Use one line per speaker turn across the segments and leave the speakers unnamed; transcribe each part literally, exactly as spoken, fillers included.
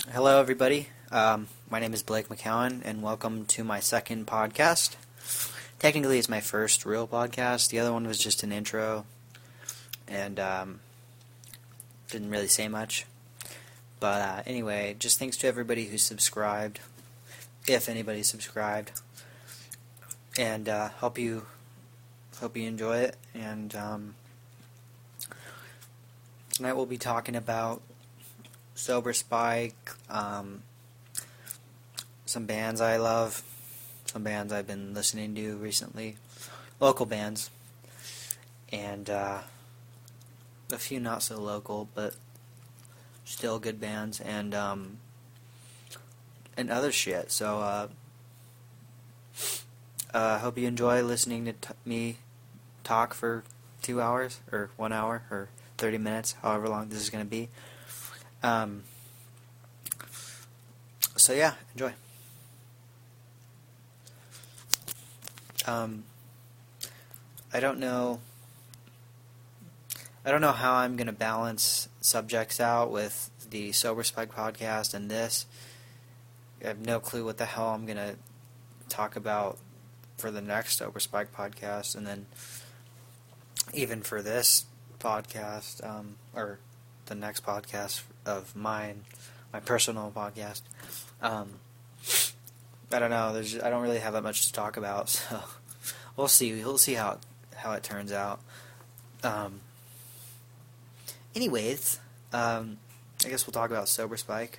Hello, everybody. Um, my name is Blake McCowan, and welcome to my second podcast. Technically, it's my first real podcast. The other one was just an intro, and um, didn't really say much. But uh, anyway, just thanks to everybody who subscribed, if anybody subscribed, and uh, hope you hope you enjoy it. And um, tonight we'll be talking about Sober Spike, um, some bands I love, some bands I've been listening to recently, local bands, and uh, a few not so local, but still good bands, and um, and other shit. So uh, uh, hope you enjoy listening to t- me talk for two hours, or one hour, or thirty minutes, however long this is going to be. Um, so yeah, enjoy. Um, I don't know, I don't know how I'm going to balance subjects out with the Sober Spike podcast and this. I have no clue what the hell I'm going to talk about for the next Sober Spike podcast, and then even for this podcast, um, or the next podcast of mine, my personal podcast. Um, I don't know. There's I don't really have that much to talk about, so we'll see. We'll see how how it turns out. Um, anyways, um, I guess we'll talk about Sober Spike.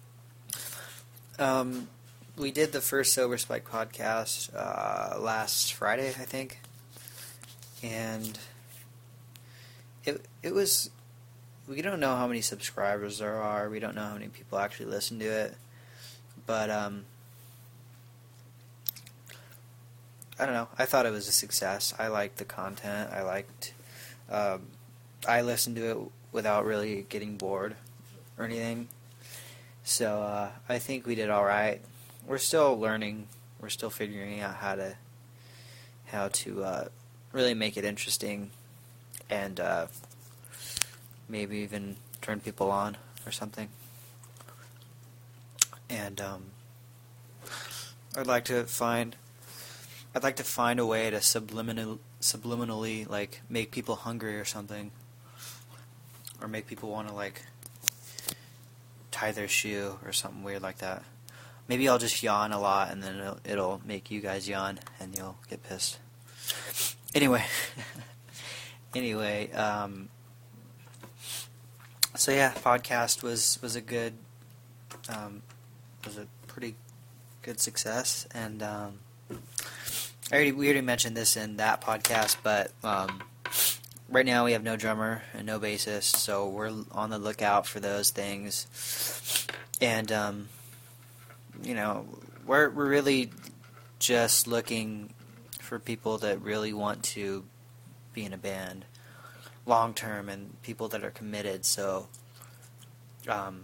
Um, we did the first Sober Spike podcast uh, last Friday, I think, and it it was. We don't know how many subscribers there are. We don't know how many people actually listen to it. But, um, I don't know. I thought it was a success. I liked the content. I liked, um, I listened to it without really getting bored or anything. So, uh, I think we did alright. We're still learning. We're still figuring out how to, how to, uh, really make it interesting and, uh, maybe even turn people on or something. And um, I'd like to find, I'd like to find a way to subliminal, subliminally like make people hungry or something, or make people want to like tie their shoe or something weird like that. Maybe I'll just yawn a lot, and then it'll, it'll make you guys yawn, and you'll get pissed. Anyway, anyway. Um, So yeah, podcast was, was a good, um, was a pretty good success, and um, I already we already mentioned this in that podcast, but um, right now we have no drummer and no bassist, so we're on the lookout for those things, and um, you know, we're we're really just looking for people that really want to be in a band long term, and people that are committed. So, um,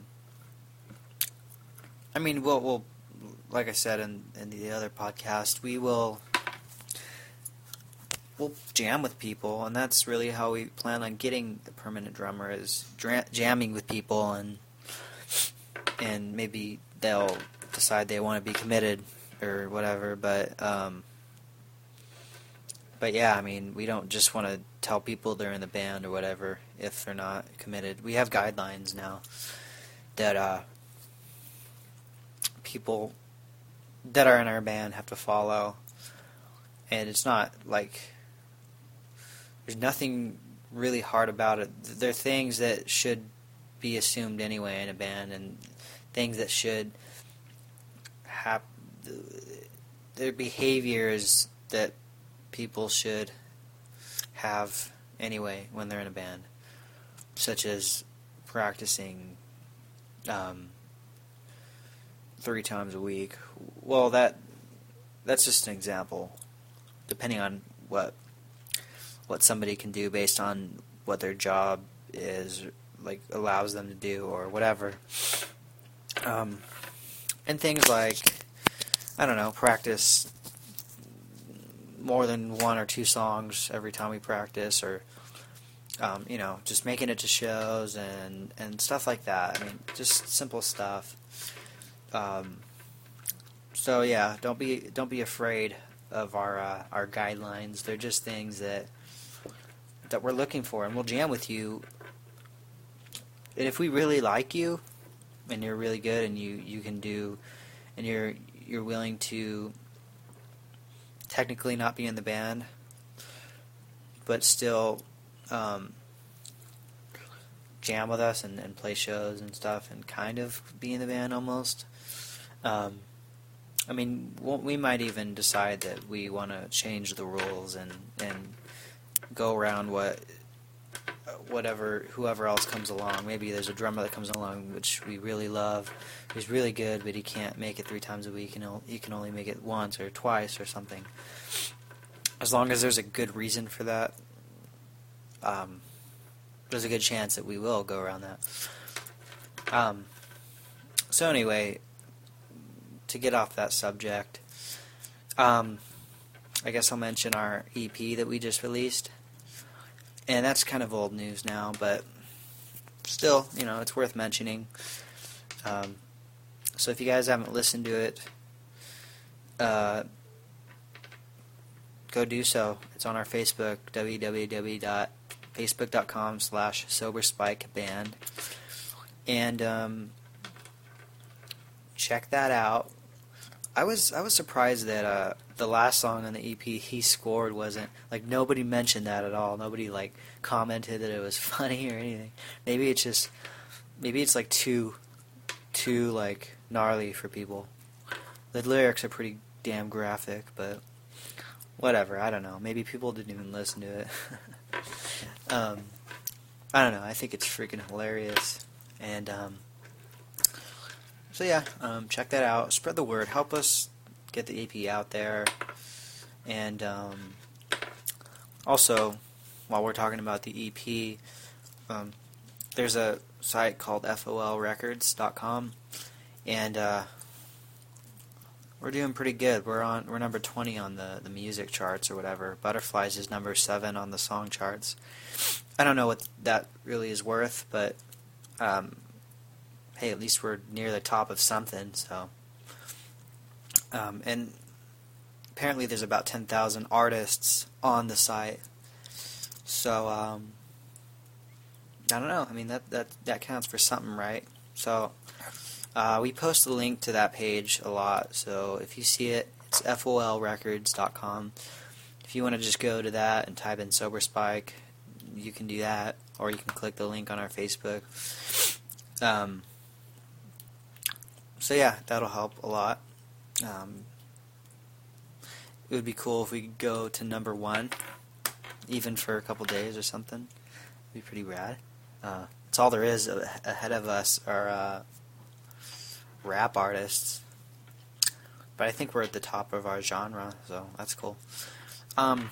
I mean, we'll, we'll, like I said in, in the other podcast, we will, we'll jam with people, and that's really how we plan on getting a permanent drummer, is dra- jamming with people, and and maybe they'll decide they want to be committed or whatever. But um, but yeah, I mean, we don't just want to tell people they're in the band or whatever if they're not committed. We have guidelines now that uh, people that are in our band have to follow, and it's not like there's nothing really hard about it. There are things that should be assumed anyway in a band, and things that should have their behaviors that people should have anyway when they're in a band, such as practicing um, three times a week. Well, that that's just an example, depending on what what somebody can do based on what their job is, like, allows them to do or whatever. Um, and things like, I don't know, practice more than one or two songs every time we practice, or um, you know, just making it to shows and, and stuff like that. I mean, just simple stuff. Um, so yeah, don't be don't be afraid of our uh, our guidelines. They're just things that that we're looking for, and we'll jam with you. And if we really like you, and you're really good, and you, you can do, and you're you're willing to technically not be in the band, but still um, jam with us and, and play shows and stuff, and kind of be in the band almost. Um, I mean, we might even decide that we want to change the rules and and go around what whatever whoever else comes along. Maybe there's a drummer that comes along which we really love. He's really good, but he can't make it three times a week, and he'll, he can only make it once or twice or something. As long as there's a good reason for that, um, there's a good chance that we will go around that. Um, so anyway, to get off that subject, um, I guess I'll mention our E P that we just released. And that's kind of old news now, but still, you know, it's worth mentioning. Um, so if you guys haven't listened to it, uh, go do so. It's on our Facebook, www.facebook.com slash soberspikeband. And um, check that out. I was I was surprised that uh, the last song on the E P, He Scored, wasn't, like, nobody mentioned that at all. Nobody, like, commented that it was funny or anything. Maybe it's just, maybe it's, like, too, too, like, gnarly for people. The lyrics are pretty damn graphic, but whatever, I don't know. Maybe people didn't even listen to it. um, I don't know, I think it's freaking hilarious. And, um, so yeah, um, check that out. Spread the word. Help us get the E P out there. And um, also, while we're talking about the E P, um, there's a site called F O L records dot com, and uh, we're doing pretty good. We're on we're number twenty on the, the music charts or whatever. Butterflies is number seven on the song charts. I don't know what that really is worth, but um, hey, at least we're near the top of something, so. Um, and apparently there's about ten thousand artists on the site. So, um, I don't know. I mean, that, that, that counts for something, right? So, uh, we post the link to that page a lot, so if you see it, it's F O L records dot com. If you want to just go to that and type in Sober Spike, you can do that, or you can click the link on our Facebook. Um... So yeah, that'll help a lot. Um, it would be cool if we could go to number one, even for a couple days or something. It'd be pretty rad. Uh, it's all there is ahead of us are uh, rap artists. But I think we're at the top of our genre, so that's cool. Um,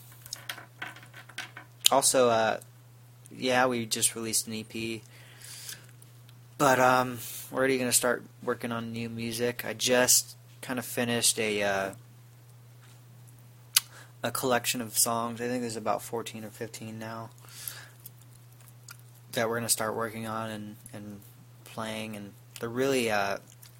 also, uh, yeah, we just released an E P. But um, we're already going to start working on new music. I just kind of finished a uh, a collection of songs. I think there's about fourteen or fifteen now that we're going to start working on and, and playing. And they're really... Uh,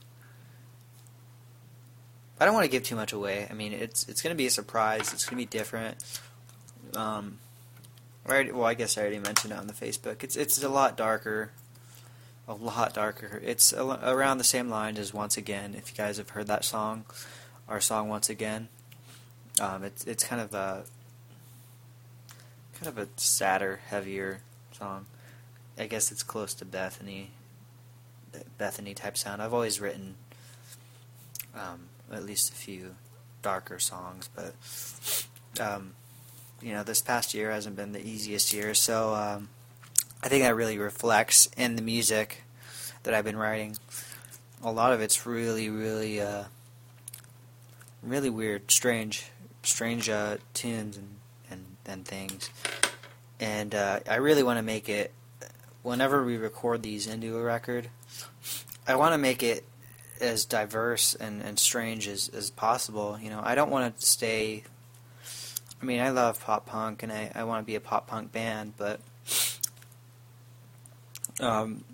I don't want to give too much away. I mean, it's it's going to be a surprise. It's going to be different. Um, right, well, I guess I already mentioned it on the Facebook. It's it's a lot darker. A lot darker. It's around the same lines as Once Again. If you guys have heard that song, our song Once Again, um, it's it's kind of a kind of a sadder, heavier song. I guess it's close to Bethany, Bethany type sound. I've always written um, at least a few darker songs, but um, you know, this past year hasn't been the easiest year, so. Um, I think that really reflects in the music that I've been writing. A lot of it's really, really, uh, really weird, strange, strange uh, tunes and, and, and things. And uh, I really want to make it, whenever we record these into a record, I want to make it as diverse and, and strange as, as possible. You know, I don't want to stay, I mean, I love pop punk, and I, I want to be a pop punk band, but... Um,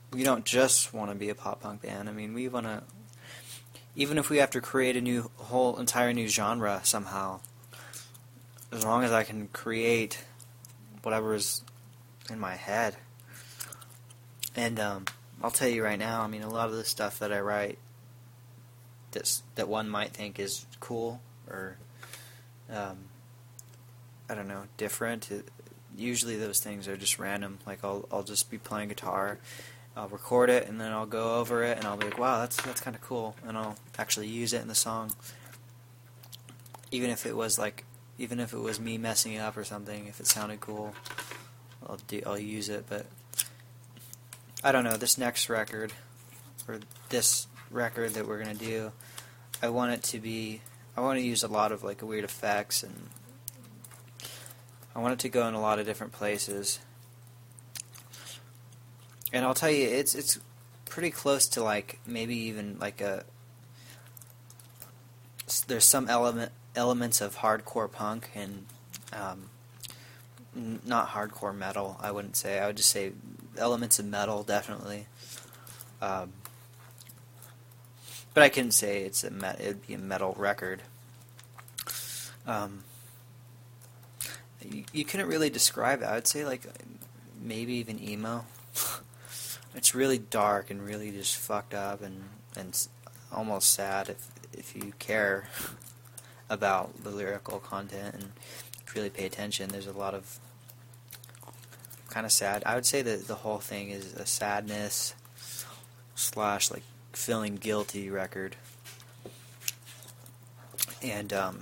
we don't just want to be a pop punk band. I mean, we want to, even if we have to create a new, whole entire new genre somehow, as long as I can create whatever is in my head. And um, I'll tell you right now, I mean, a lot of the stuff that I write that's, that one might think is cool or, um, I don't know, different. It, usually those things are just random. Like, I'll I'll just be playing guitar, I'll record it, and then I'll go over it, and I'll be like, wow, that's that's kind of cool, and I'll actually use it in the song. Even if it was like, even if it was me messing it up or something, if it sounded cool, I'll do I'll use it. But I don't know, this next record, or this record that we're gonna do, I want it to be, I want to use a lot of like weird effects, and I want it to go in a lot of different places. And I'll tell you, it's it's pretty close to like maybe even like a, there's some element elements of hardcore punk and um, n- not hardcore metal. I wouldn't say. I would just say elements of metal, definitely. Um, but I couldn't say it's a me- it'd be a metal record. Um, you, you couldn't really describe it. I would say like maybe even emo. It's really dark and really just fucked up and and almost sad if if you care about the lyrical content and really pay attention. There's a lot of kind of sad. I would say that the whole thing is a sadness slash like feeling guilty record. And um,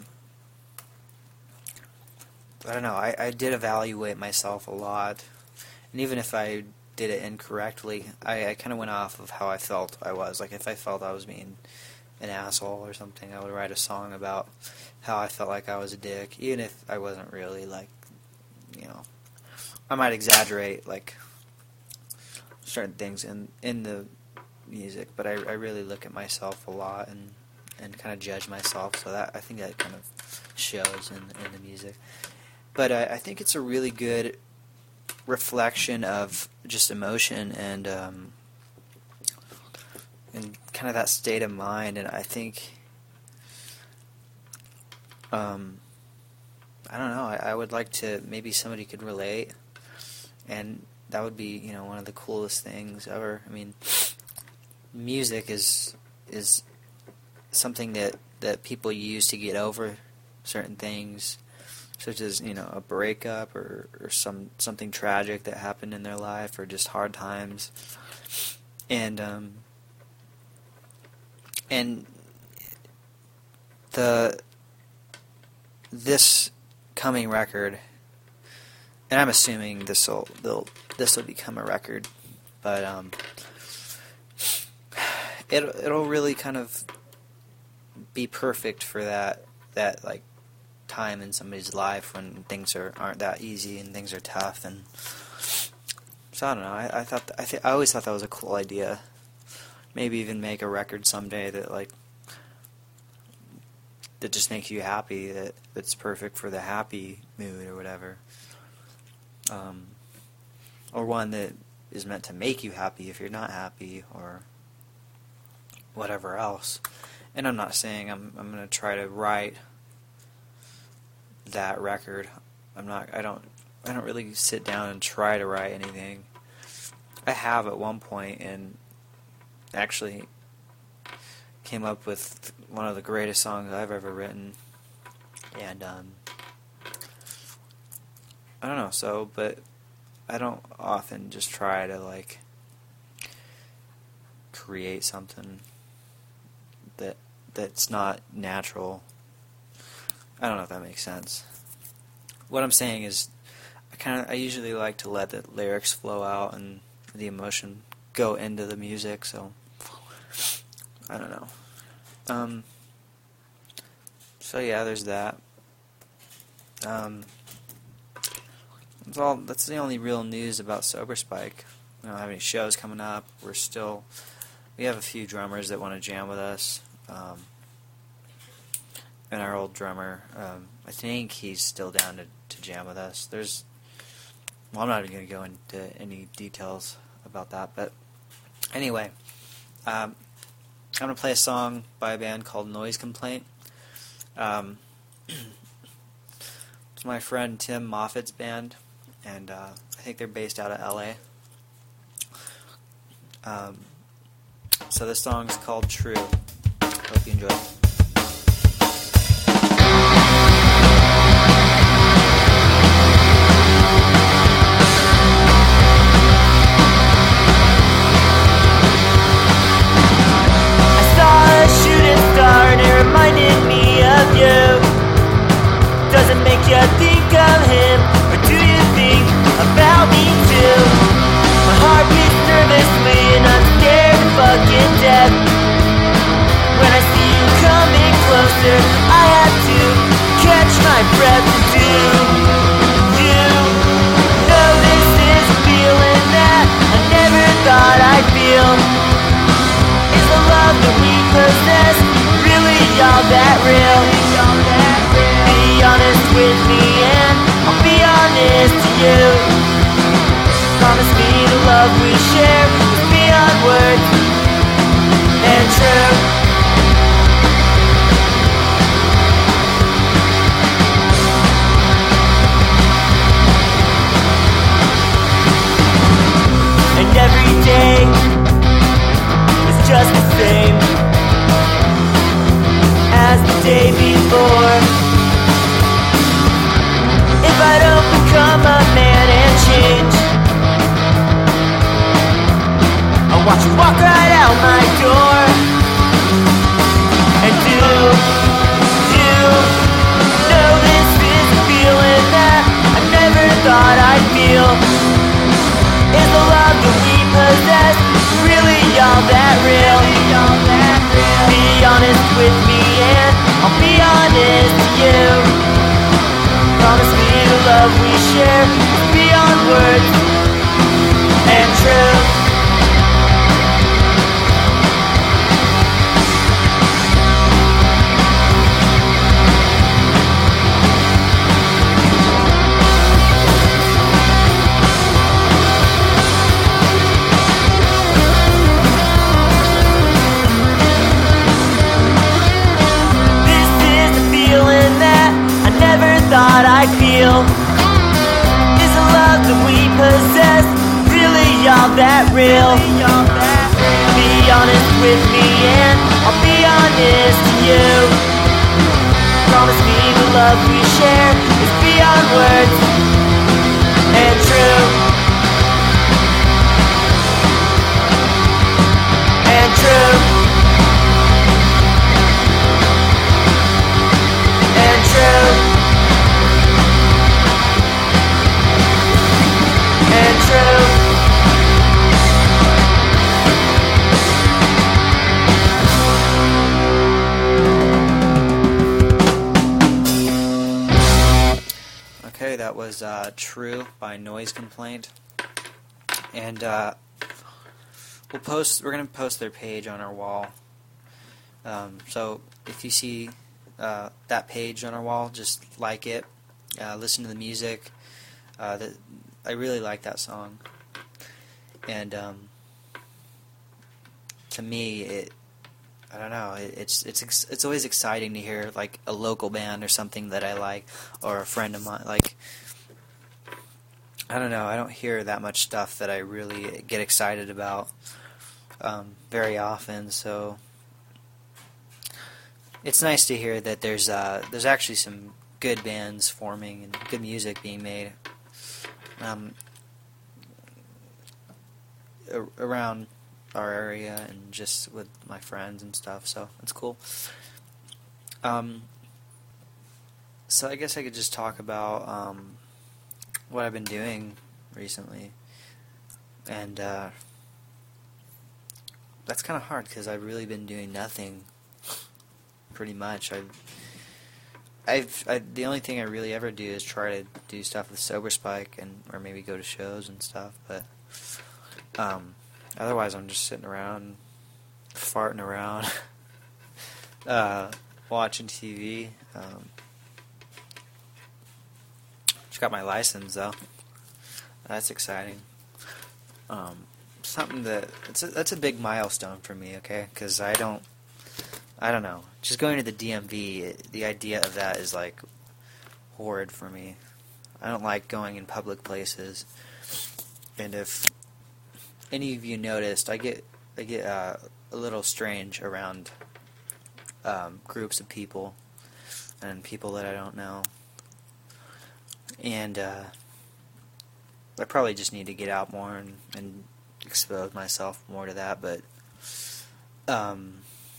I don't know. I, I did evaluate myself a lot, and even if I did it incorrectly, I, I kind of went off of how I felt I was. Like, if I felt I was being an asshole or something, I would write a song about how I felt like I was a dick, even if I wasn't really, like, you know, I might exaggerate, like, certain things in in the music, but I, I really look at myself a lot and, and kind of judge myself, so that I think that kind of shows in, in the music. But I, I think it's a really good reflection of just emotion and um, and kind of that state of mind, and I think um, I don't know, I, I would like to, maybe somebody could relate, and that would be, you know, one of the coolest things ever. I mean, music is is something that, that people use to get over certain things, such as, you know, a breakup or, or some something tragic that happened in their life, or just hard times. And um, and the this coming record, and I'm assuming this will they'll this will become a record, but um, it it'll really kind of be perfect for that that like time in somebody's life when things are aren't that easy and things are tough. And so I don't know. I, I thought th- I think I always thought that was a cool idea. Maybe even make a record someday that like that just makes you happy. That that's perfect for the happy mood or whatever. Um, or one that is meant to make you happy if you're not happy, or whatever else. And I'm not saying I'm I'm gonna try to write that record. I'm not. I don't. I don't really sit down and try to write anything. I have at one point, and actually came up with one of the greatest songs I've ever written. And um, I don't know. So, but I don't often just try to like create something that that's not natural. I don't know if that makes sense. What I'm saying is, I kind of I usually like to let the lyrics flow out and the emotion go into the music. So I don't know. Um. So yeah, there's that. Um. That's all. That's the only real news about Sober Spike. We don't have any shows coming up. We're still. We have a few drummers that want to jam with us. Um. And our old drummer, um, I think he's still down to, to jam with us. There's, well, I'm not even going to go into any details about that, but Anyway, um, I'm going to play a song by a band called Noise Complaint. Um, it's my friend Tim Moffat's band, and uh, I think they're based out of L A. Um, so this song is called True. Hope you enjoy it.
You think of him, or do you think about me too? My heart beats nervously and I'm scared to fucking death. When I see you coming closer, I have to catch my breath. Do you know this is a feeling that I never thought I'd feel? Is the love that we possess really all that real? Be honest with me and I'll be honest to you. Promise me the love we share is beyond words and true. And every day is just the same as the day before. If I don't become a man and change, I'll watch you walk right out my door. And do you know this is a feeling that I never thought I'd feel? Is the love that we possess really all that real? Be honest with me and I'll be honest to you. Promise me the love we share is beyond words and true. This is a feeling that I never thought I'd feel. Is the love that we possess really all that real? Be honest with me and I'll be honest to you. Promise me the love we share is beyond words and true. And true. And true. And true.
Okay, that was uh, True by Noise Complaint, and uh, we'll post. We're gonna post their page on our wall. Um, so if you see uh, that page on our wall, just like it, uh, listen to the music. Uh, the, I really like that song, and um, to me, it I don't know. It, it's it's ex- it's always exciting to hear like a local band or something that I like, or a friend of mine. Like I don't know. I don't hear that much stuff that I really get excited about um, very often. So it's nice to hear that there's uh, there's actually some good bands forming and good music being made um, a- around our area and just with my friends and stuff. So it's cool. Um, so I guess I could just talk about um, what I've been doing recently, and uh, that's kind of hard because I've really been doing nothing. Pretty much, I've, I've, I, the only thing I really ever do is try to do stuff with Sober Spike and or maybe go to shows and stuff. But um, otherwise, I'm just sitting around, farting around, uh, watching T V. Um, just got my license though. That's exciting. Um, something that it's a, that's a big milestone for me. Okay, because I don't, I don't know. Just going to the D M V, it, the idea of that is like horrid for me. I don't like going in public places, and if any of you noticed, I get I get uh, a little strange around um, groups of people and people that I don't know, and uh, I probably just need to get out more and, and expose myself more to that. But um,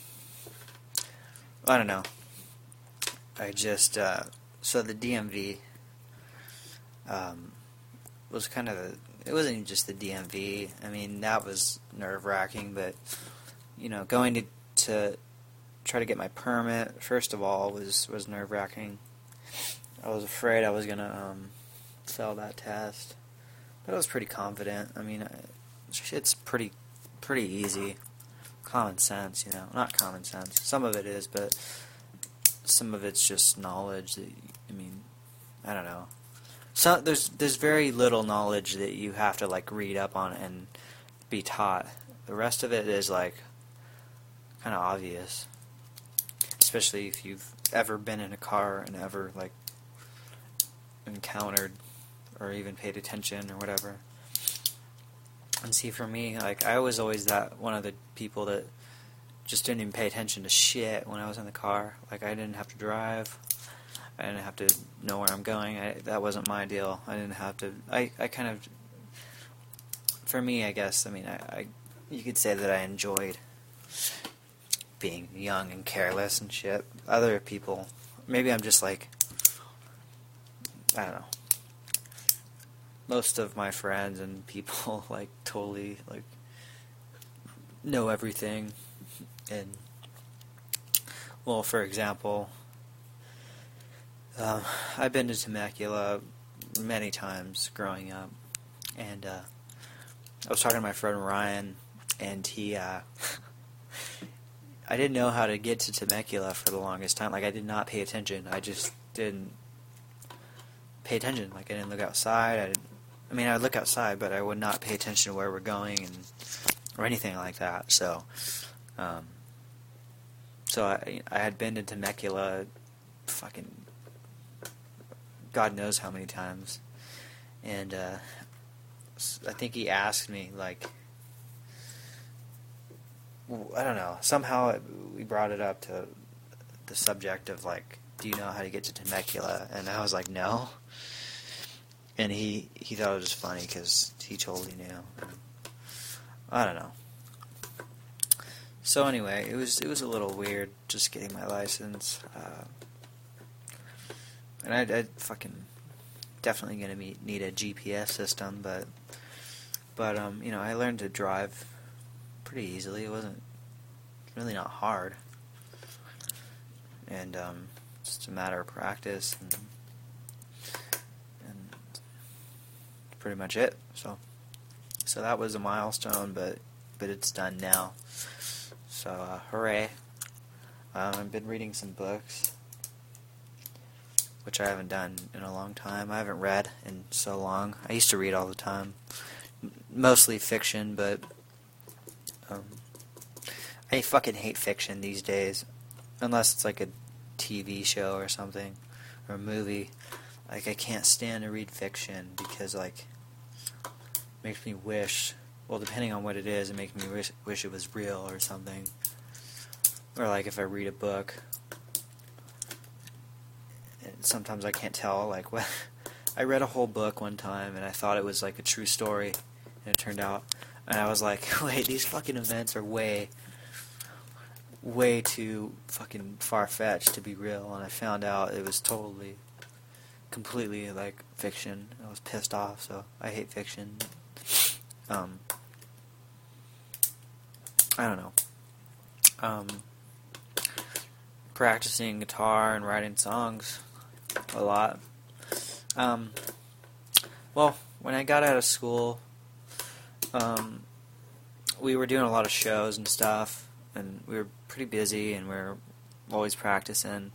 I don't know. I just uh, so the D M V um, was kind of a, it wasn't even just the D M V. I mean, that was nerve wracking, but you know, going to to try to get my permit first of all was was nerve wracking. I was afraid I was gonna um, fail that test, but I was pretty confident. I mean, it's pretty pretty easy, common sense, you know, not common sense. Some of it is, but some of it's just knowledge that, I mean, I don't know. So there's there's very little knowledge that you have to like read up on and be taught. The rest of it is like kind of obvious, especially if you've ever been in a car and ever like encountered or even paid attention or whatever. And see, for me, like I was always that one of the people that just didn't even pay attention to shit when I was in the car. Like I didn't have to drive. I didn't have to know where I'm going. I, that wasn't my deal. I didn't have to. I, I kind of, for me, I guess. I mean, I, I, you could say that I enjoyed being young and careless and shit. Other people, maybe I'm just like, I don't know. Most of my friends and people like totally like know everything, and well, for example. Um, I've been to Temecula many times growing up, and uh, I was talking to my friend Ryan, and he, uh, I didn't know how to get to Temecula for the longest time. Like, I did not pay attention. I just didn't pay attention. Like, I didn't look outside. I, didn't, I mean, I would look outside, but I would not pay attention to where we're going and or anything like that. So, um, so I, I had been to Temecula fucking God knows how many times, and uh, I think he asked me, like, I don't know, somehow it, we brought it up to the subject of, like, do you know how to get to Temecula? And I was like, no, and he, he thought it was funny, because he totally knew. I don't know. So anyway, it was, it was a little weird just getting my license, uh, and I, I fucking definitely gonna meet, need a G P S system, but but um you know, I learned to drive pretty easily. It wasn't really not hard, and um, just a matter of practice, and and pretty much it. So so that was a milestone, but but it's done now. So uh, hooray! Um, I've been reading some books, which I haven't done in a long time. I haven't read in so long. I used to read all the time, mostly fiction, but um, I fucking hate fiction these days, unless it's like a T V show or something, or a movie. Like, I can't stand to read fiction because, like, it makes me wish, well, depending on what it is, it makes me wish, wish it was real or something. Or, like, if I read a book, sometimes I can't tell, like, what. I read a whole book one time, and I thought it was, like, a true story, and it turned out, and I was like, wait, these fucking events are way, way too fucking far-fetched to be real, and I found out it was totally, completely, like, fiction. I was pissed off, so I hate fiction. Um, I don't know. Um, practicing guitar and writing songs a lot. Um, well, when I got out of school, um, we were doing a lot of shows and stuff, and we were pretty busy, and we were always practicing.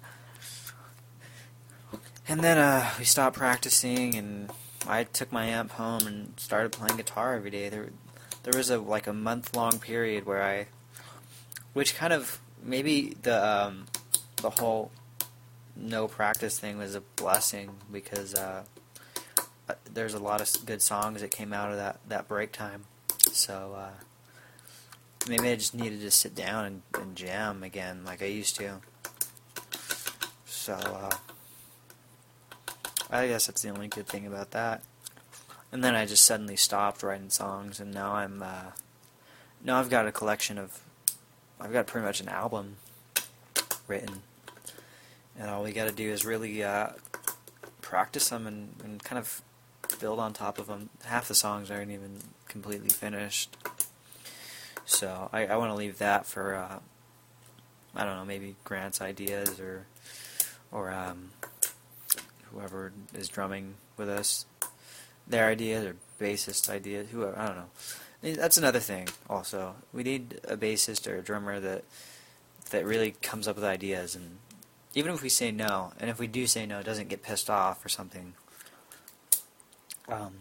And then uh, we stopped practicing, and I took my amp home and started playing guitar every day. There, there was a like a month long period where I, which kind of maybe the um, the whole no practice thing was a blessing because uh, there's a lot of good songs that came out of that, that break time. So uh, maybe I just needed to sit down and, and jam again like I used to. So uh, I guess that's the only good thing about that. And then I just suddenly stopped writing songs, and now I'm uh, now I've got a collection of I've got pretty much an album written, and all we got to do is really uh, practice them and, and kind of build on top of them. Half the songs aren't even completely finished, so I, I want to leave that for uh, I don't know, maybe Grant's ideas or or um, whoever is drumming with us, their ideas or bassist ideas. Whoever, I don't know. That's another thing. Also, we need a bassist or a drummer that that really comes up with ideas, and even if we say no, and if we do say no, doesn't get pissed off or something. Um,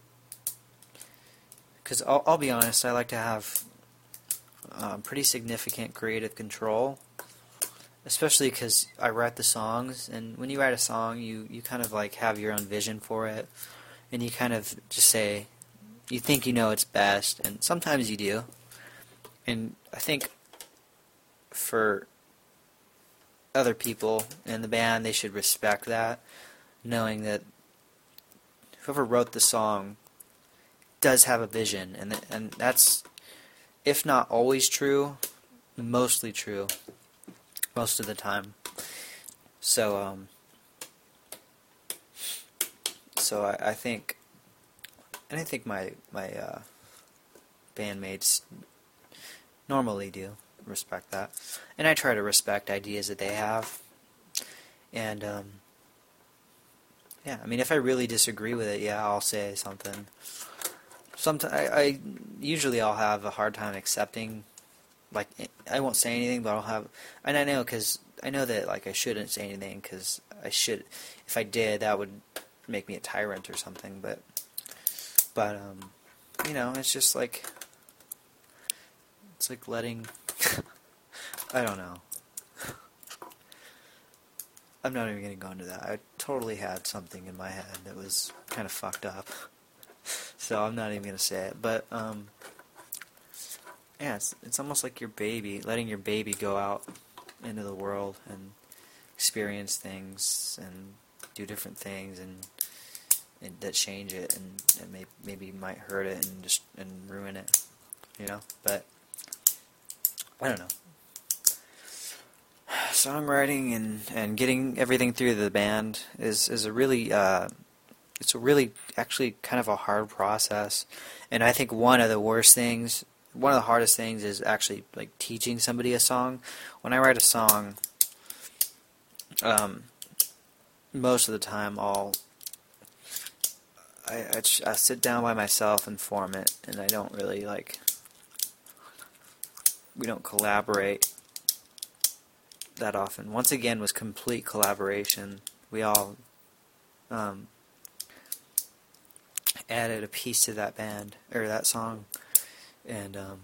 because I'll, I'll be honest, I like to have um, pretty significant creative control, especially because I write the songs, and when you write a song, you, you kind of like have your own vision for it, and you kind of just say, you think you know it's best, and sometimes you do, and I think for other people in the band, they should respect that, knowing that whoever wrote the song does have a vision, and th- and that's, if not always true, mostly true, most of the time. So, um, so I, I think, and I think my my uh, bandmates normally do respect that, and I try to respect ideas that they have, and um, yeah, I mean, if I really disagree with it, yeah, I'll say something. Sometimes I, I usually I'll have a hard time accepting, like, I won't say anything, but I'll have, and I know because I know that like I shouldn't say anything because I should, if I did, that would make me a tyrant or something. But, but um, you know, it's just like, it's like letting, I don't know. I'm not even going to go into that. I totally had something in my head that was kind of fucked up. So I'm not even going to say it. But, um, yeah, it's, it's almost like your baby, letting your baby go out into the world and experience things and do different things and, and that change it and, and may, maybe might hurt it and just and ruin it, you know? But, I don't know. Songwriting and, and getting everything through the band is, is a really, uh, it's a really, actually kind of a hard process. And I think one of the worst things, one of the hardest things is actually like teaching somebody a song. When I write a song, um, most of the time I'll, I, I, I sit down by myself and form it, and I don't really like, we don't collaborate that often. Once again, was complete collaboration. We all um, added a piece to that band or that song, and um,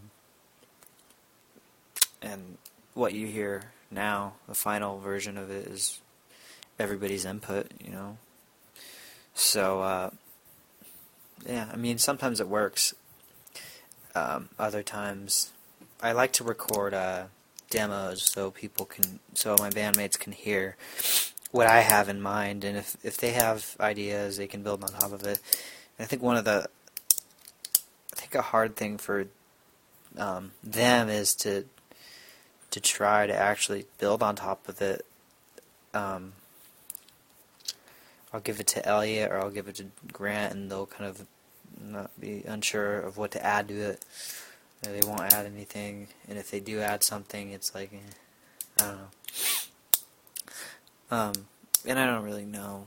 and what you hear now, the final version of it, is everybody's input. You know, so uh, yeah. I mean, sometimes it works. Um, other times, I like to record Uh, demos so people can, so my bandmates can hear what I have in mind, and if if they have ideas, they can build on top of it. And I think one of the, I think a hard thing for um, them is to to try to actually build on top of it. Um, I'll give it to Elliot or I'll give it to Grant, and they'll kind of not be unsure of what to add to it. They won't add anything, and if they do add something, it's like, eh, I don't know. Um, and I don't really know.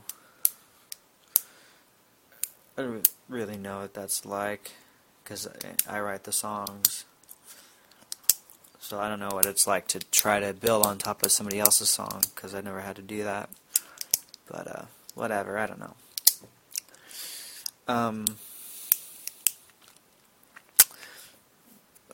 I don't really know what that's like, because I, I write the songs. So I don't know what it's like to try to build on top of somebody else's song, because I never had to do that. But, uh, whatever, I don't know. Um...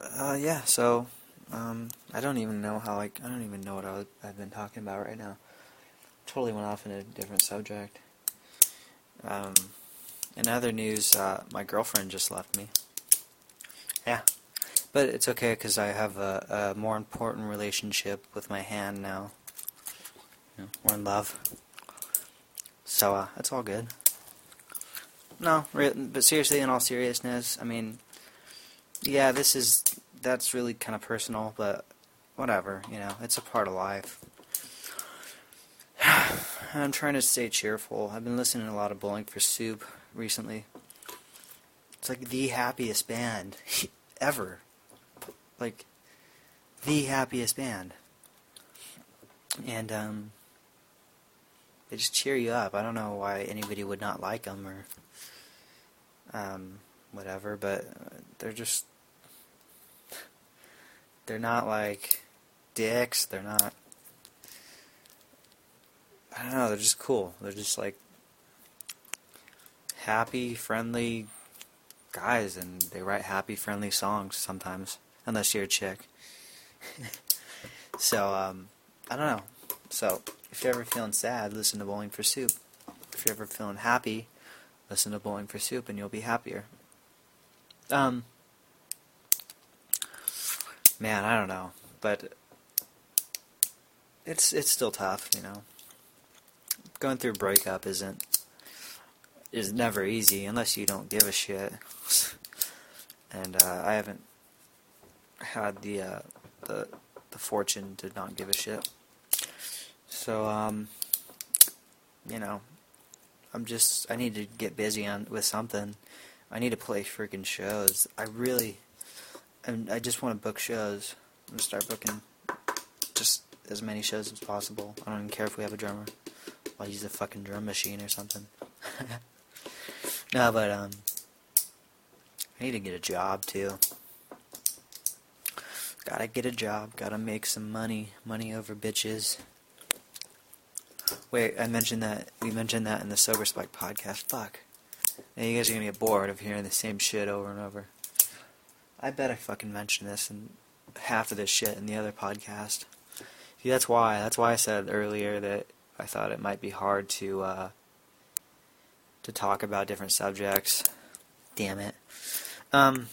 uh, yeah, so, um, I don't even know how, like, I don't even know what I was, I've been talking about right now. Totally went off in a different subject. Um, in other news, uh, my girlfriend just left me. Yeah. But it's okay, because I have a, a more important relationship with my hand now. You know, we're in love. So, uh, it's all good. No, re- but seriously, in all seriousness, I mean, yeah, this is, that's really kind of personal, but whatever, you know, it's a part of life. I'm trying to stay cheerful. I've been listening to a lot of Bowling for Soup recently. It's like the happiest band ever. Like, the happiest band. And, um, they just cheer you up. I don't know why anybody would not like them or, um, whatever, but they're just, they're not like dicks. They're not, I don't know, they're just cool. They're just like happy, friendly guys, and they write happy, friendly songs sometimes, unless you're a chick. So, um, I don't know. So, if you're ever feeling sad, listen to Bowling for Soup. If you're ever feeling happy, listen to Bowling for Soup, and you'll be happier. Um, man, I don't know, but it's it's still tough, you know. Going through a breakup isn't is never easy unless you don't give a shit. And uh, I haven't had the uh, the the fortune to not give a shit. So um, you know, I'm just I need to get busy on with something. I need to play freaking shows. I really, and I just want to book shows. I'm gonna start booking just as many shows as possible. I don't even care if we have a drummer. I'll use a fucking drum machine or something. No, but um, I need to get a job too. Gotta get a job. Gotta make some money. Money over bitches. Wait, I mentioned that. We mentioned that in the Sober Spike podcast. Fuck. Now you guys are gonna get bored of hearing the same shit over and over. I bet I fucking mentioned this in half of this shit in the other podcast. See, that's why. That's why I said earlier that I thought it might be hard to uh, to talk about different subjects. Damn it. Um.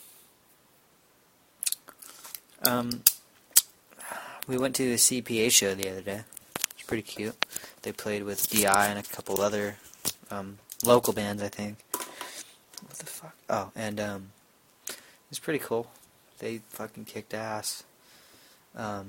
Um. We went to a C P A show the other day. It's pretty cute. They played with D I and a couple other um, local bands, I think. What the fuck? Oh, and um, it was pretty cool. They fucking kicked ass. Um.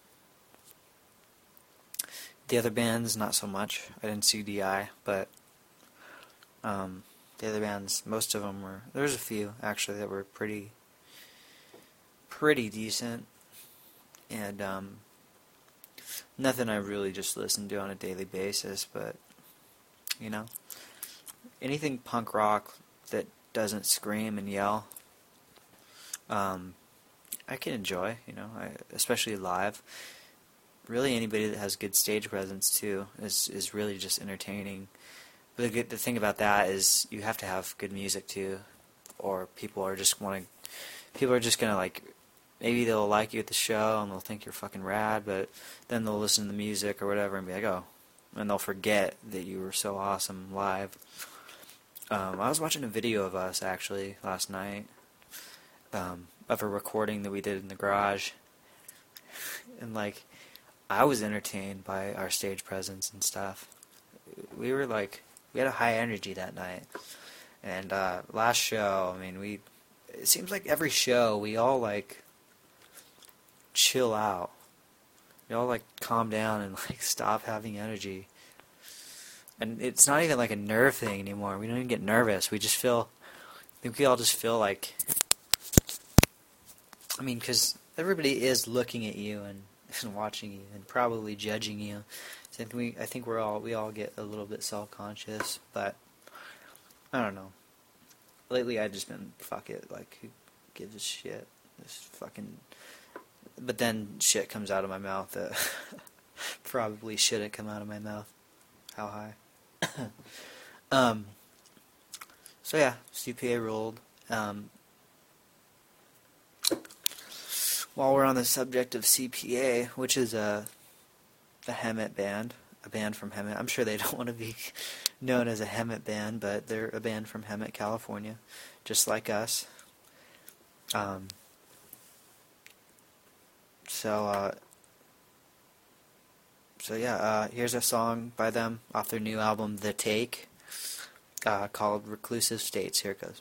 The other bands, not so much. I didn't see D I, but um, the other bands, most of them were. There was a few actually that were pretty, pretty decent, and um, nothing I really just listen to on a daily basis. But you know, anything punk rock that doesn't scream and yell, um, I can enjoy. You know, I, especially live. Really, anybody that has good stage presence too is is really just entertaining. But the good, the thing about that is you have to have good music too, or people are just want to. People are just gonna like, maybe they'll like you at the show and they'll think you're fucking rad, but then they'll listen to the music or whatever and be like, oh, and they'll forget that you were so awesome live. Um, I was watching a video of us actually last night, um, of a recording that we did in the garage, and like. I was entertained by our stage presence and stuff. We were like, we had a high energy that night. And uh, last show, I mean, we, it seems like every show we all like chill out. We all like calm down and like stop having energy. And it's not even like a nerve thing anymore. We don't even get nervous. We just feel, I think we all just feel like, I mean, because everybody is looking at you and and watching you and probably judging you. So I think we I think we're all we all get a little bit self-conscious, but I don't know. Lately I've just been fuck it, like who gives a shit? This fucking but then shit comes out of my mouth that probably shouldn't come out of my mouth. How high? um so yeah, C P A ruled. Um while we're on the subject of C P A, which is a, a Hemet band, a band from Hemet. I'm sure they don't want to be known as a Hemet band, but they're a band from Hemet, California, just like us. Um, so, uh, so yeah, uh, here's a song by them off their new album, The Take, uh, called Reclusive States. Here it goes.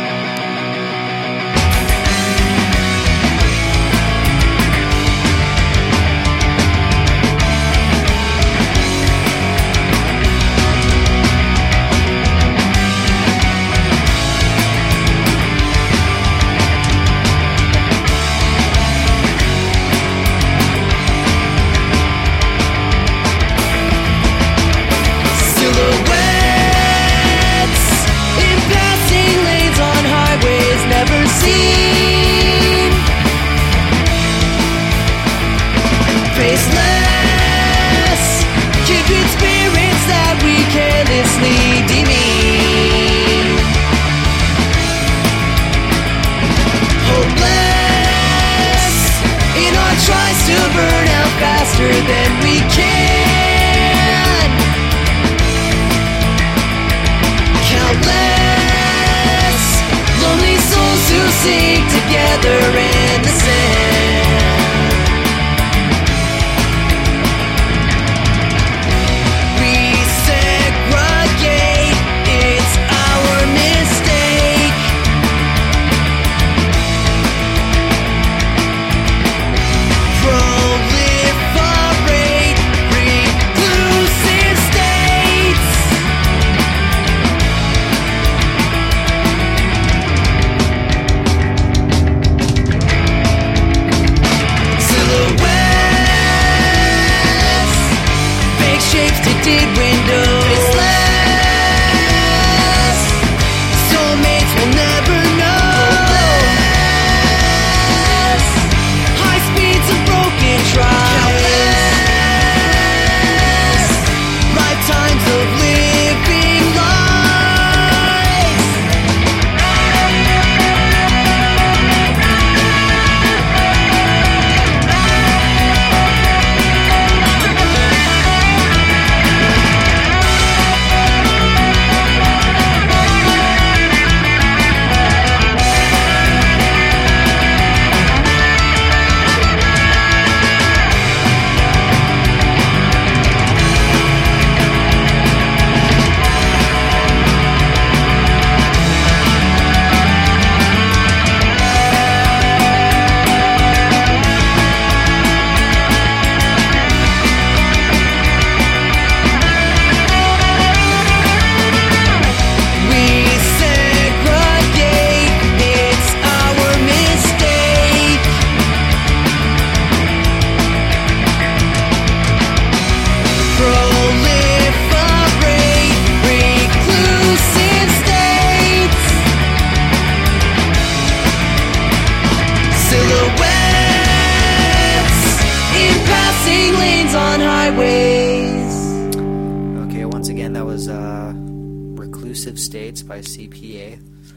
States by C P A.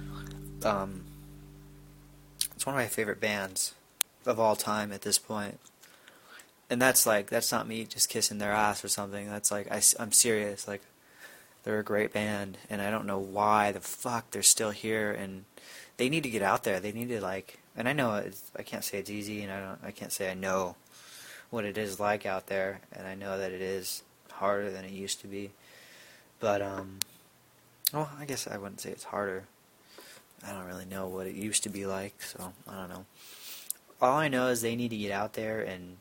Um, it's one of my favorite bands of all time at this point. And that's like, that's not me just kissing their ass or something. That's like, I, I'm serious. Like, they're a great band, and I don't know why the fuck they're still here, and they need to get out there. They need to, like, and I know it's, I can't say it's easy, and I don't, I can't say I know what it is like out there, and I know that it is harder than it used to be. But, um, well, I guess I wouldn't say it's harder. I don't really know what it used to be like, so I don't know. All I know is they need to get out there and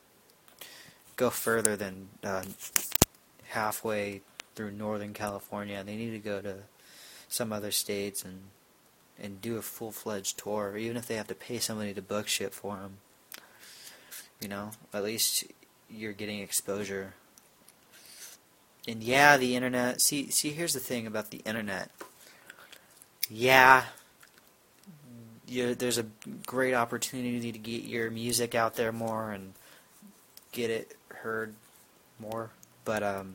go further than uh, halfway through Northern California. They need to go to some other states and and do a full-fledged tour, even if they have to pay somebody to book shit for them. You know, at least you're getting exposure. And yeah, the internet. See, see, here's the thing about the internet. Yeah, you're, there's a great opportunity to get your music out there more and get it heard more. But um,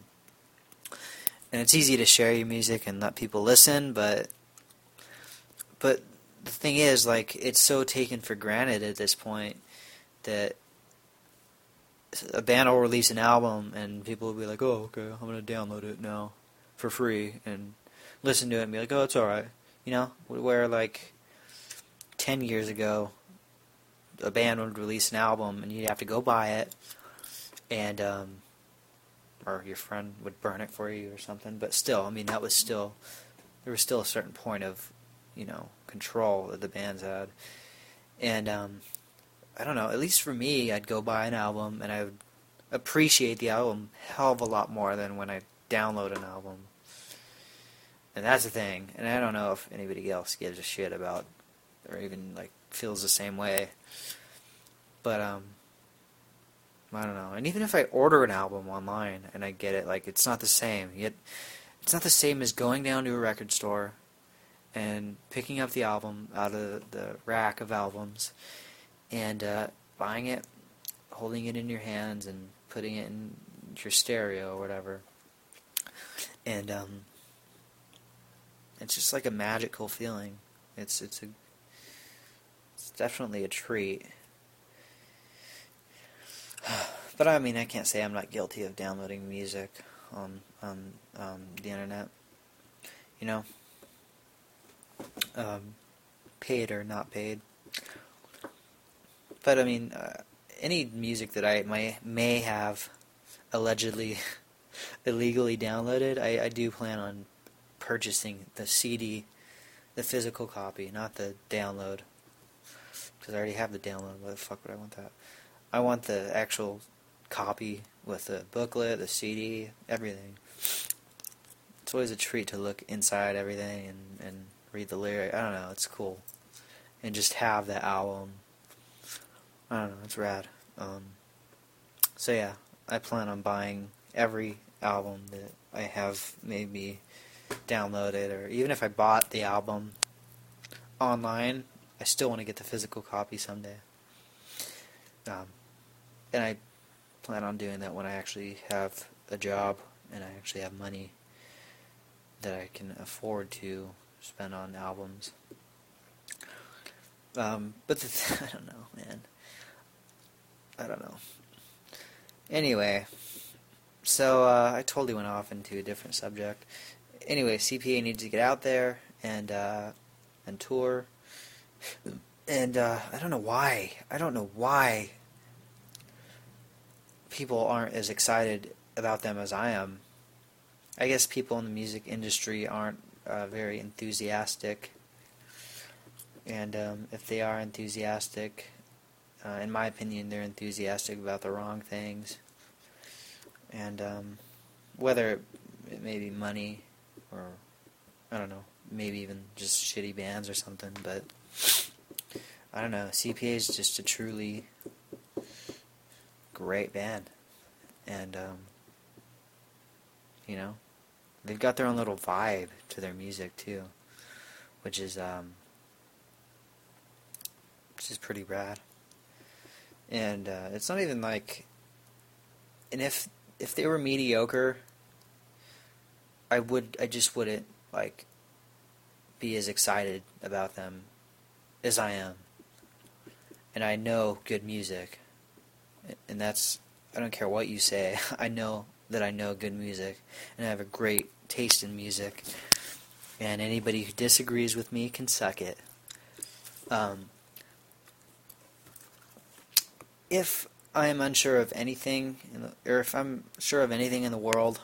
and it's easy to share your music and let people listen. But but the thing is, like, it's so taken for granted at this point. that a band will release an album and people will be like, oh, okay, I'm going to download it now for free and listen to it and be like, oh, it's alright. You know, where like ten years ago, a band would release an album and you'd have to go buy it, and um, or your friend would burn it for you or something. But still, I mean, that was still, there was still a certain point of, you know, control that the bands had. And um, I don't know, at least for me, I'd go buy an album and I would appreciate the album a hell of a lot more than when I download an album. And that's the thing. And I don't know if anybody else gives a shit about, or even like feels the same way. But um, I don't know. And even if I order an album online and I get it, like it's not the same. Yet it's not the same as going down to a record store and picking up the album out of the rack of albums and uh, buying it, holding it in your hands, and putting it in your stereo or whatever. And um, it's just like a magical feeling. It's it's a it's definitely a treat. But I mean, I can't say I'm not guilty of downloading music on on um, the internet. You know, um, paid or not paid. But I mean, uh, any music that I may may have allegedly illegally downloaded, I, I do plan on purchasing the C D, the physical copy, not the download. Because I already have the download. Why the fuck would I want that? I want the actual copy with the booklet, the C D, everything. It's always a treat to look inside everything and, and read the lyric. I don't know, it's cool. And just have that album. I don't know, it's rad. Um, so yeah, I plan on buying every album that I have maybe downloaded, or even if I bought the album online, I still want to get the physical copy someday. Um, and I plan on doing that when I actually have a job and I actually have money that I can afford to spend on albums. Um, but the th- I don't know, man. I don't know. Anyway, so uh, I totally went off into a different subject. Anyway, C P A needs to get out there and uh, and tour. And uh, I don't know why. I don't know why people aren't as excited about them as I am. I guess people in the music industry aren't uh, very enthusiastic. And um, if they are enthusiastic, uh, in my opinion, they're enthusiastic about the wrong things. And um, whether it may be money or, I don't know, maybe even just shitty bands or something, but I don't know, C P A is just a truly great band. And, um, you know, they've got their own little vibe to their music, too, which is, um, which is pretty rad. And uh, it's not even like, and if if they were mediocre, I would, I just wouldn't, like, be as excited about them as I am. And I know good music, and that's, I don't care what you say, I know that I know good music, and I have a great taste in music, and anybody who disagrees with me can suck it. Um, if I am unsure of anything, in the, or if I'm sure of anything in the world,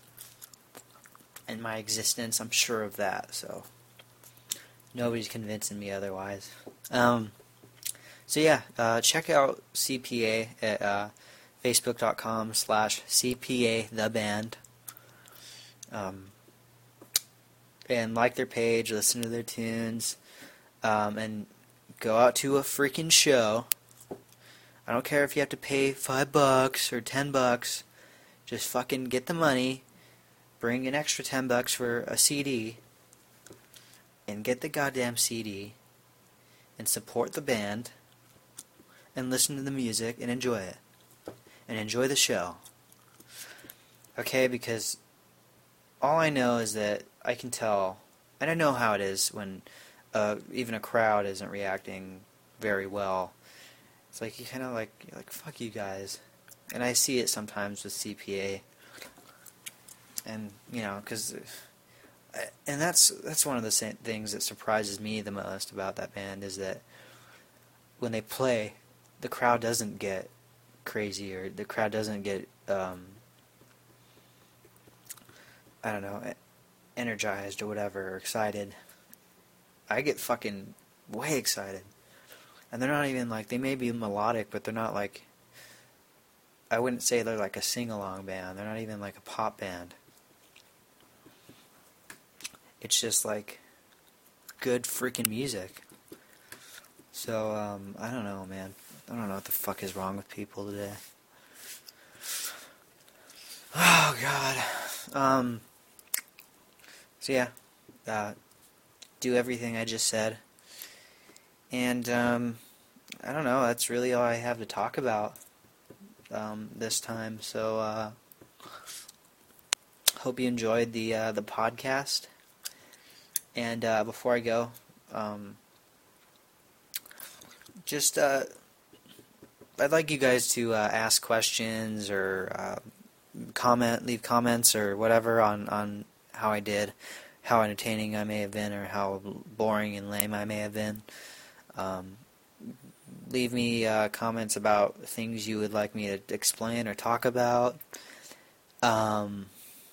in my existence, I'm sure of that, so nobody's convincing me otherwise. Um, so yeah, uh, check out C P A at uh, facebook.com slash CPA the band. Um, and like their page, listen to their tunes, um, and go out to a freaking show. I don't care if you have to pay five bucks or ten bucks. Just fucking get the money, bring an extra ten bucks for a C D, and get the goddamn C D, and support the band, and listen to the music, and enjoy it. And enjoy the show. Okay, because all I know is that I can tell, and I know how it is when uh, even a crowd isn't reacting very well. It's like you kind of like you're like fuck you guys, and I see it sometimes with C P A, and you know because, and that's that's one of the things that surprises me the most about that band is that when they play, the crowd doesn't get crazy or the crowd doesn't get um, I don't know, energized or whatever, or excited. I get fucking way excited. And they're not even like, they may be melodic, but they're not like, I wouldn't say they're like a sing-along band. They're not even like a pop band. It's just like good freaking music. So, um, I don't know, man. I don't know what the fuck is wrong with people today. Oh, God. Um, so, yeah. Uh, do everything I just said. And, um, I don't know, that's really all I have to talk about, um, this time. So, uh, hope you enjoyed the, uh, the podcast. And, uh, before I go, um, just, uh, I'd like you guys to, uh, ask questions or, uh, comment, leave comments or whatever on, on how I did, how entertaining I may have been, or how boring and lame I may have been. Um, leave me uh, comments about things you would like me to explain or talk about. Um,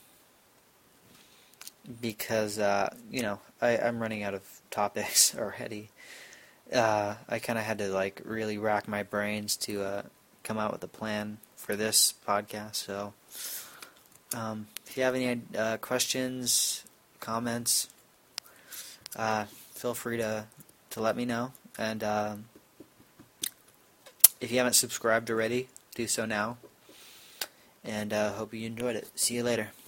because, uh, you know, I, I'm running out of topics already. Uh, I kind of had to, like, really rack my brains to uh, come out with a plan for this podcast. So, um, if you have any uh, questions, comments, uh, feel free to, to let me know. And um, if you haven't subscribed already, do so now. And uh, hope you enjoyed it. See you later.